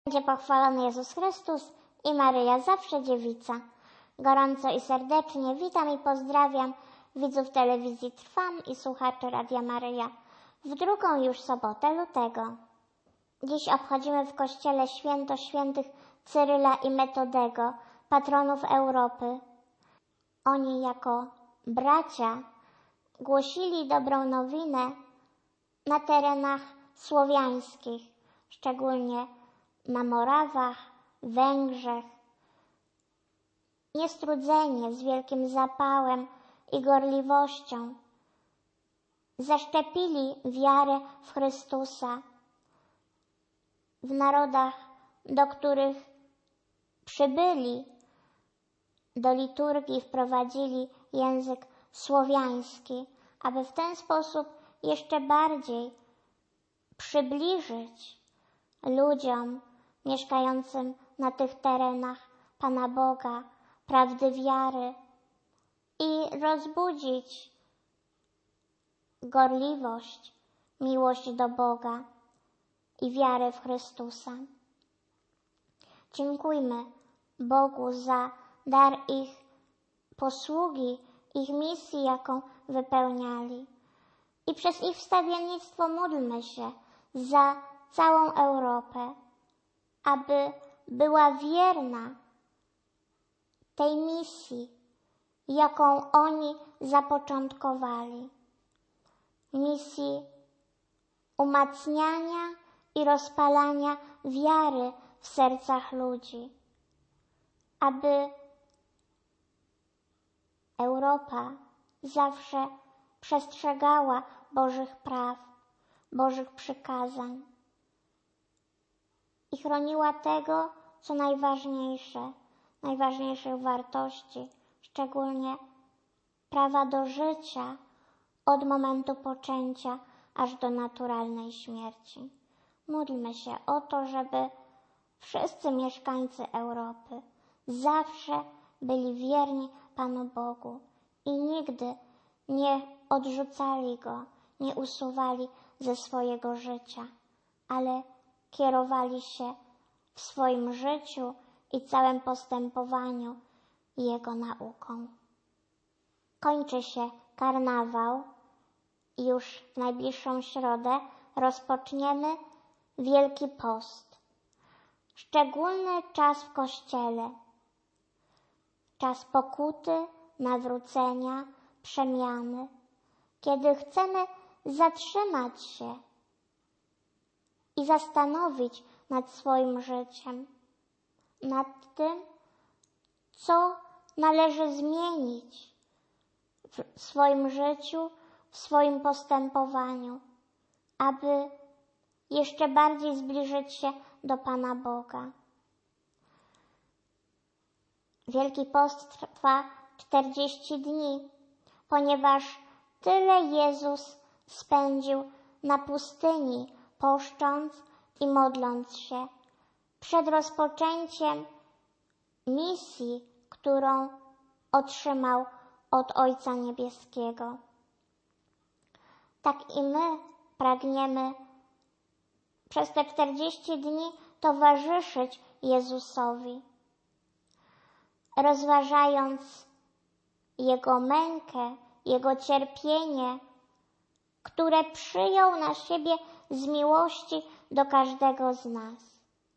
Będzie pochwalony Jezus Chrystus i Maryja, zawsze dziewica. Gorąco i serdecznie witam i pozdrawiam widzów telewizji Trwam i słuchaczy Radia Maryja w drugą już sobotę lutego. Dziś obchodzimy w Kościele święto świętych Cyryla i Metodego, patronów Europy. Oni jako bracia głosili dobrą nowinę na terenach słowiańskich, szczególnie na Morawach, Węgrzech. Niestrudzenie, z wielkim zapałem i gorliwością zaszczepili wiarę w Chrystusa w narodach, do których przybyli. Do liturgii wprowadzili język słowiański, aby w ten sposób jeszcze bardziej przybliżyć ludziom mieszkającym na tych terenach Pana Boga prawdy wiary i rozbudzić gorliwość, miłość do Boga i wiarę w Chrystusa. Dziękujmy Bogu za dar ich posługi, ich misji, jaką wypełniali. I przez ich wstawiennictwo módlmy się za całą Europę, aby była wierna tej misji, jaką oni zapoczątkowali. Misji umacniania i rozpalania wiary w sercach ludzi, aby Europa zawsze przestrzegała Bożych praw, Bożych przykazań i chroniła tego, co najważniejsze, najważniejszych wartości, szczególnie prawa do życia od momentu poczęcia aż do naturalnej śmierci. Módlmy się o to, żeby wszyscy mieszkańcy Europy zawsze byli wierni Panu Bogu i nigdy nie odrzucali Go, nie usuwali ze swojego życia, ale kierowali się w swoim życiu i całym postępowaniu Jego nauką. Kończy się karnawał i już w najbliższą środę rozpoczniemy Wielki Post. Szczególny czas w Kościele. Czas pokuty, nawrócenia, przemiany, kiedy chcemy zatrzymać się i zastanowić nad swoim życiem, nad tym, co należy zmienić w swoim życiu, w swoim postępowaniu, aby jeszcze bardziej zbliżyć się do Pana Boga. Wielki Post trwa 40 dni, ponieważ tyle Jezus spędził na pustyni, poszcząc i modląc się przed rozpoczęciem misji, którą otrzymał od Ojca Niebieskiego. Tak i my pragniemy przez te 40 dni towarzyszyć Jezusowi, rozważając Jego mękę, Jego cierpienie, które przyjął na siebie z miłości do każdego z nas.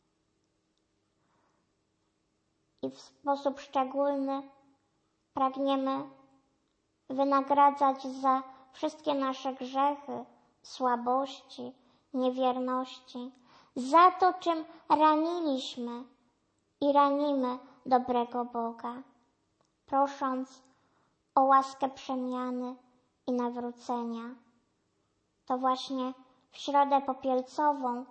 I w sposób szczególny pragniemy wynagradzać za wszystkie nasze grzechy, słabości, niewierności, za to, czym raniliśmy i ranimy dobrego Boga, prosząc o łaskę przemiany i nawrócenia. To właśnie w Środę Popielcową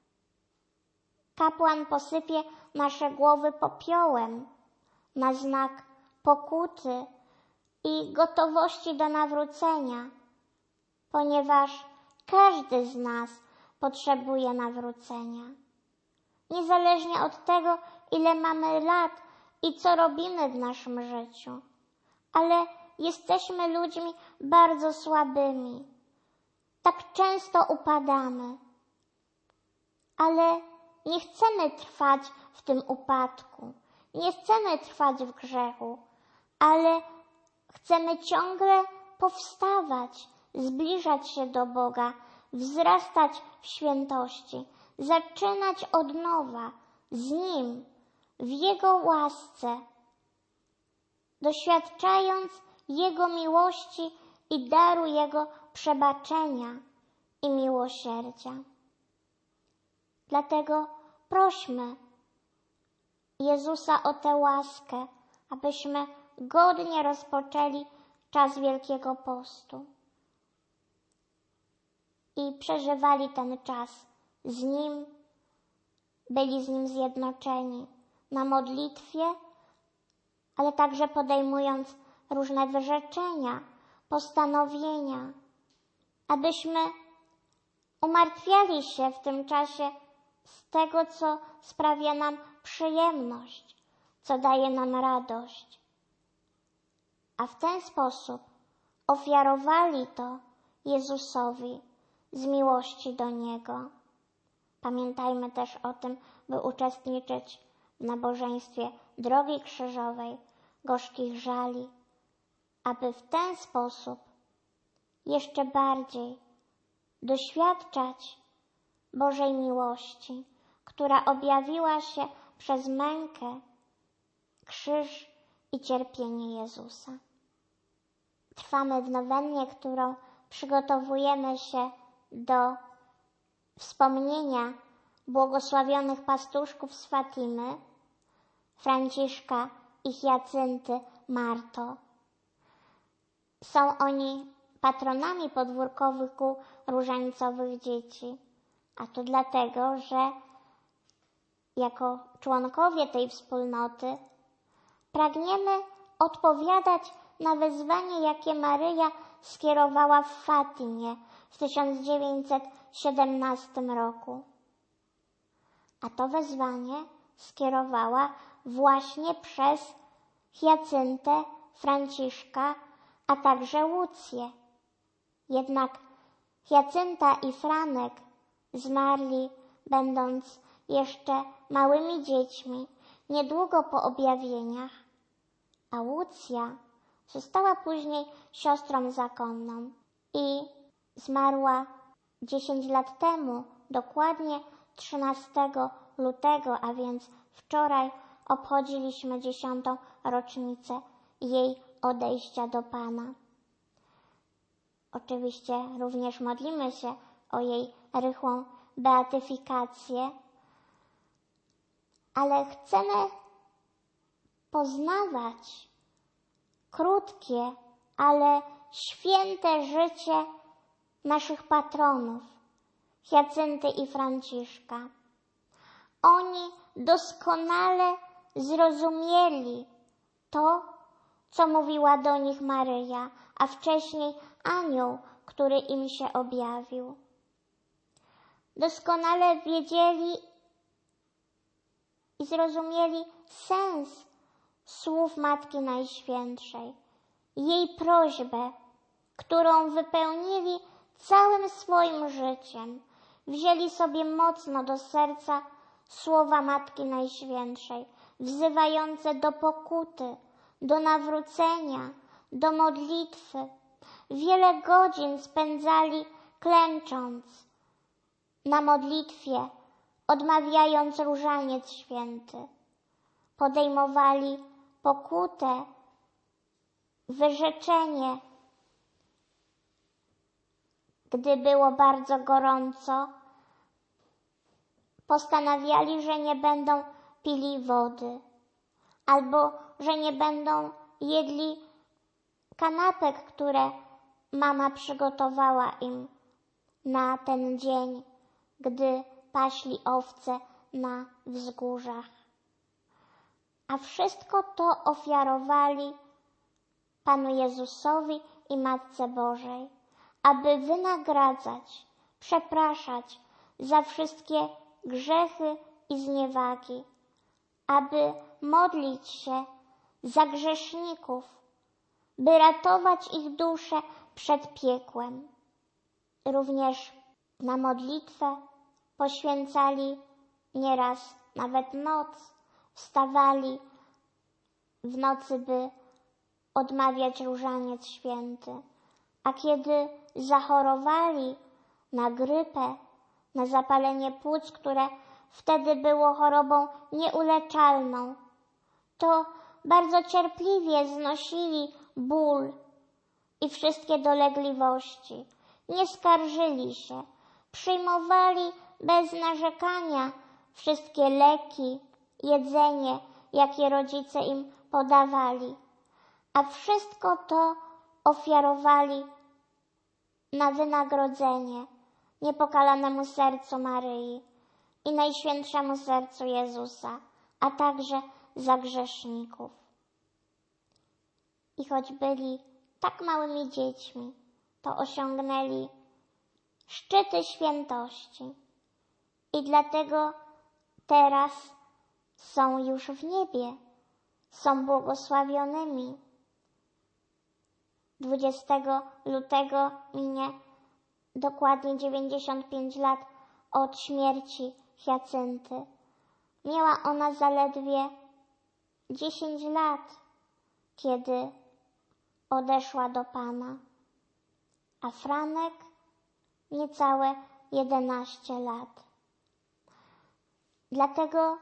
kapłan posypie nasze głowy popiołem na znak pokuty i gotowości do nawrócenia, ponieważ każdy z nas potrzebuje nawrócenia. Niezależnie od tego, ile mamy lat i co robimy w naszym życiu. Ale jesteśmy ludźmi bardzo słabymi. Tak często upadamy. Ale nie chcemy trwać w tym upadku, nie chcemy trwać w grzechu, ale chcemy ciągle powstawać, zbliżać się do Boga, wzrastać w świętości, zaczynać od nowa z Nim, w Jego łasce, doświadczając Jego miłości i daru Jego przebaczenia i miłosierdzia. Dlatego prośmy Jezusa o tę łaskę, abyśmy godnie rozpoczęli czas Wielkiego Postu i przeżywali ten czas z Nim, byli z Nim zjednoczeni na modlitwie, ale także podejmując różne wyrzeczenia, postanowienia, abyśmy umartwiali się w tym czasie z tego, co sprawia nam przyjemność, co daje nam radość. A w ten sposób ofiarowali to Jezusowi z miłości do Niego. Pamiętajmy też o tym, by uczestniczyć w nabożeństwie Drogi Krzyżowej, gorzkich żali, aby w ten sposób jeszcze bardziej doświadczać Bożej miłości, która objawiła się przez mękę, krzyż i cierpienie Jezusa. Trwamy w nowennie, którą przygotowujemy się do wspomnienia błogosławionych pastuszków z Fatimy, Franciszka i Hiacynty Marto. Są oni patronami podwórkowych kół różańcowych dzieci, a to dlatego, że jako członkowie tej wspólnoty pragniemy odpowiadać na wezwanie, jakie Maryja skierowała w Fatimie w 1917 roku. A to wezwanie skierowała właśnie przez Hiacyntę, Franciszka, a także Łucję. Jednak Hiacynta i Franek zmarli, będąc jeszcze małymi dziećmi, niedługo po objawieniach, a Łucja została później siostrą zakonną i zmarła 10 lat temu, dokładnie 13 lutego, a więc wczoraj obchodziliśmy 10. rocznicę jej odejścia do Pana. Oczywiście również modlimy się o jej rychłą beatyfikację, ale chcemy poznawać krótkie, ale święte życie naszych patronów, Hiacynty i Franciszka. Oni doskonale zrozumieli to, co mówiła do nich Maryja, a wcześniej anioł, który im się objawił. Doskonale wiedzieli i zrozumieli sens słów Matki Najświętszej, jej prośbę, którą wypełnili całym swoim życiem. Wzięli sobie mocno do serca słowa Matki Najświętszej, wzywające do pokuty, do nawrócenia, do modlitwy. Wiele godzin spędzali klęcząc na modlitwie, odmawiając różaniec święty. Podejmowali pokutę, wyrzeczenie, gdy było bardzo gorąco. Postanawiali, że nie będą pili wody, albo że nie będą jedli kanapek, które mama przygotowała im na ten dzień, gdy paśli owce na wzgórzach. A wszystko to ofiarowali Panu Jezusowi i Matce Bożej, aby wynagradzać, przepraszać za wszystkie grzechy i zniewagi, aby modlić się za grzeszników, by ratować ich dusze przed piekłem. Również na modlitwę poświęcali Nieraz nawet noc wstawali w nocy, by odmawiać różaniec święty. A kiedy zachorowali na grypę, na zapalenie płuc, które wtedy było chorobą nieuleczalną, to bardzo cierpliwie znosili ból i wszystkie dolegliwości. Nie skarżyli się, przyjmowali bez narzekania wszystkie leki, jedzenie, jakie rodzice im podawali, a wszystko to ofiarowali na wynagrodzenie niepokalanemu sercu Maryi i Najświętszemu Sercu Jezusa, a także za grzeszników. I choć byli tak małymi dziećmi, to osiągnęli szczyty świętości i dlatego teraz są już w niebie, są błogosławionymi. 20 lutego minie dokładnie 95 lat od śmierci Hiacynty. Miała ona zaledwie 10 lat, kiedy odeszła do Pana, a Franek niecałe 11 lat. Dlatego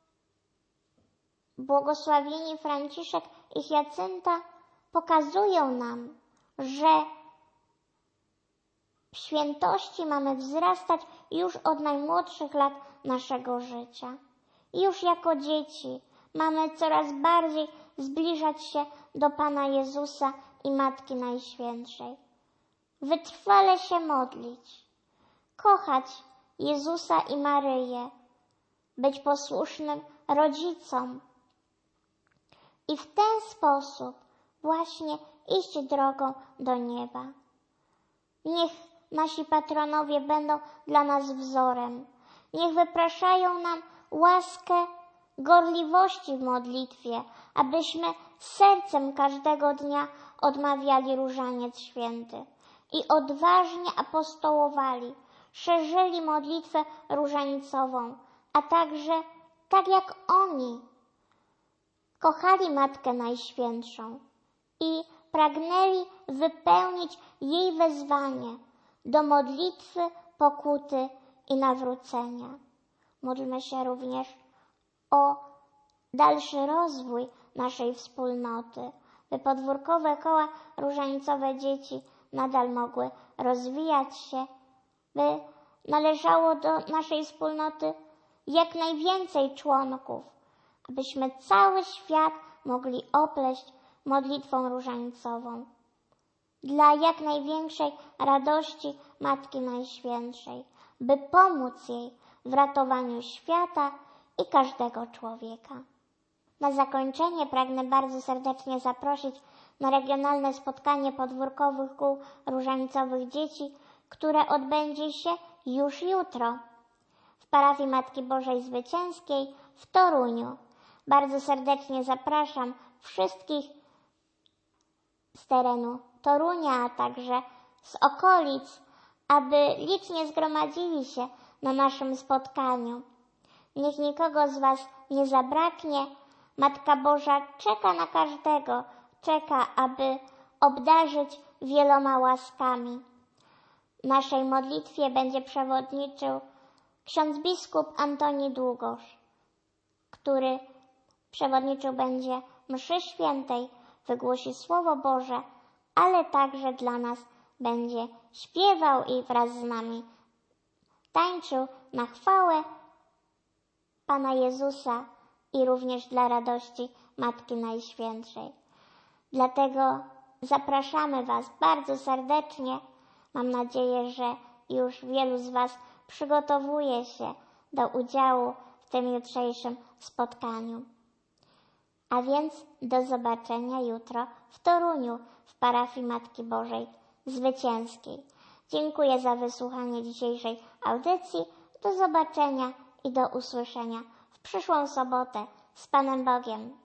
błogosławieni Franciszek i Hiacynta pokazują nam, że w świętości mamy wzrastać już od najmłodszych lat naszego życia. Już jako dzieci mamy coraz bardziej zbliżać się do Pana Jezusa i Matki Najświętszej. Wytrwale się modlić, kochać Jezusa i Maryję, być posłusznym rodzicom i w ten sposób właśnie iść drogą do nieba. Niech nasi patronowie będą dla nas wzorem. Niech wypraszają nam łaskę gorliwości w modlitwie, abyśmy sercem każdego dnia odmawiali różaniec święty i odważnie apostołowali, szerzyli modlitwę różańcową, a także, tak jak oni, kochali Matkę Najświętszą i pragnęli wypełnić jej wezwanie do modlitwy, pokuty i nawrócenia. Módlmy się również o dalszy rozwój naszej wspólnoty, by podwórkowe koła różańcowe dzieci nadal mogły rozwijać się, by należało do naszej wspólnoty jak najwięcej członków, abyśmy cały świat mogli opleść modlitwą różańcową. Dla jak największej radości Matki Najświętszej, by pomóc jej w ratowaniu świata i każdego człowieka. Na zakończenie pragnę bardzo serdecznie zaprosić na regionalne spotkanie podwórkowych kół różańcowych dzieci, które odbędzie się już jutro w parafii Matki Bożej Zwycięskiej w Toruniu. Bardzo serdecznie zapraszam wszystkich z terenu Torunia, a także z okolic, aby licznie zgromadzili się na naszym spotkaniu. Niech nikogo z Was nie zabraknie. Matka Boża czeka na każdego, czeka, aby obdarzyć wieloma łaskami. Naszej modlitwie będzie przewodniczył ksiądz biskup Antoni Długosz, który przewodniczył będzie mszy świętej, wygłosi Słowo Boże, ale także dla nas będzie śpiewał i wraz z nami tańczył na chwałę Pana Jezusa i również dla radości Matki Najświętszej. Dlatego zapraszamy Was bardzo serdecznie. Mam nadzieję, że już wielu z Was przygotowuje się do udziału w tym jutrzejszym spotkaniu. A więc do zobaczenia jutro w Toruniu w parafii Matki Bożej Zwycięskiej. Dziękuję za wysłuchanie dzisiejszej audycji. Do zobaczenia i do usłyszenia w przyszłą sobotę. Z Panem Bogiem.